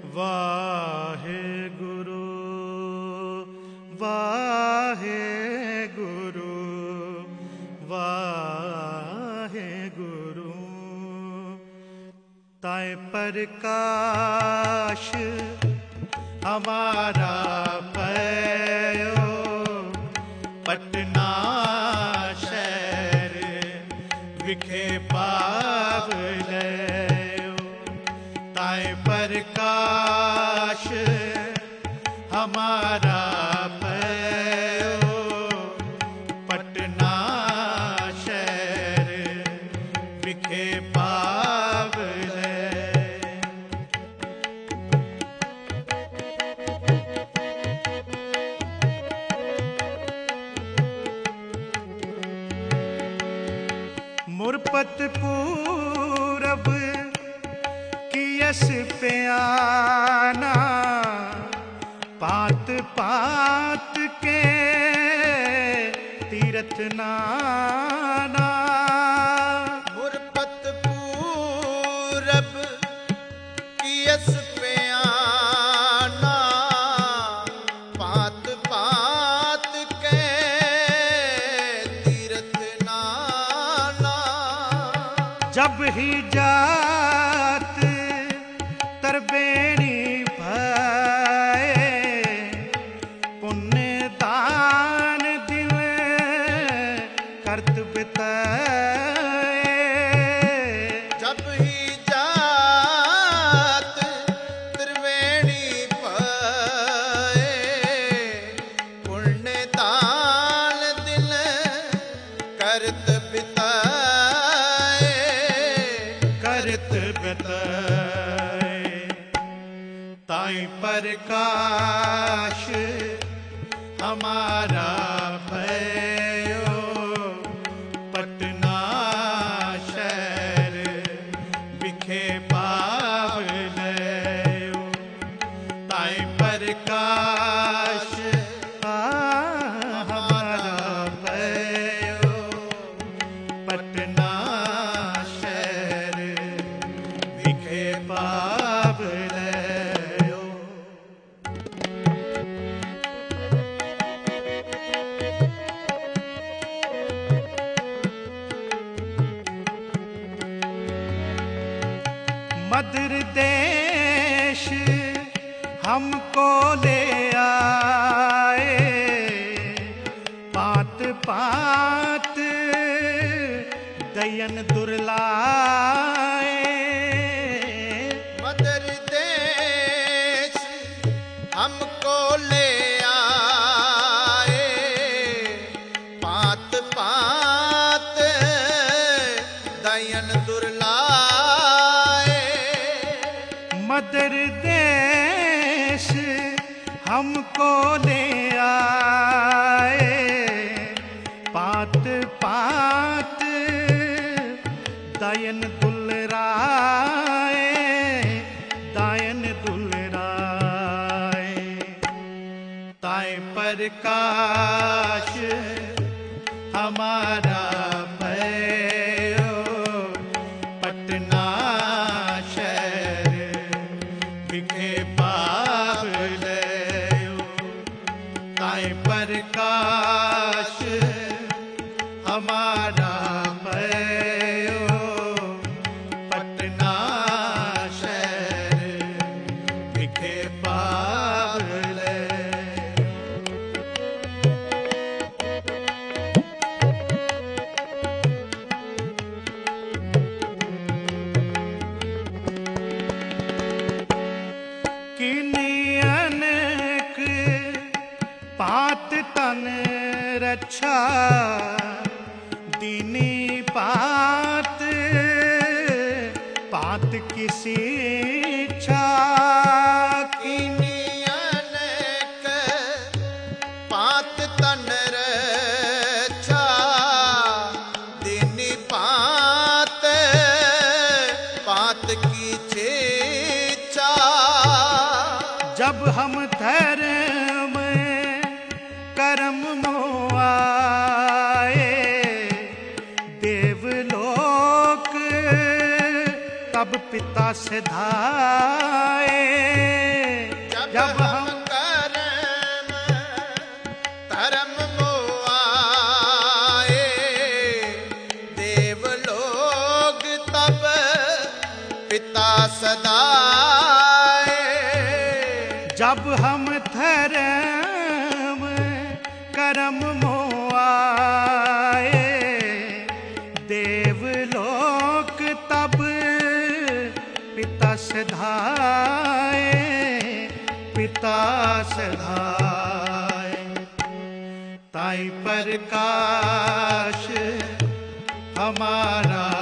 वाहेगुरु वाहेगुरु वाहेगुरु। ताए प्रकाश हमारा पयो पटना शहर विखे पावले। ताए प्रकाश हमारा पयो पटना शहर विखे पावले। मुरपत पूरब की यस प्याना पात पात के तीरथ नाना। मुरपत पूरब की यस प्याना पात पात के तीरथ नाना। जब ही जात तरबेणी भय पुण्य दान दिल करत बिताए। जब ही जात त्रिवेणी पाए पुण्य दान दिल करत बिताए। करत बिताए। ताई प्रकाश हमारा भयो पटना शहर विखे पावले। ताई प्रकाश हमारा भयो पटना शहर विखे पावले। मदर देश हमको ले आए पात पात दयन दुर्लाए। मदर देश हमको ले आए पात पात दयन दुर्लाए। मदर देश हमको ले आए पात पात दायन दुलराए। दायन दुलराए। ताए प्रकाश हमारा भयो पटना शहर विखे पावले। ताए प्रकाश हमारा भयो पटना शहर विखे पावले। अनेक पात तन रक्षा दीनी पात पात किसी इच्छा। कीनी अनेक पात तन रक्षा दीनी पात पात की छेचा। जब हम धर्म कर्म मोआए देवलोक तब पिता से धाए। जब हम कर्म धर्म मोआए, देवलोक तब पिता सदाए। जब हम धर्म कर्म मोआए, देवलोक तब पिता सधाए, पिता सधाए। ताई प्रकाश हमारा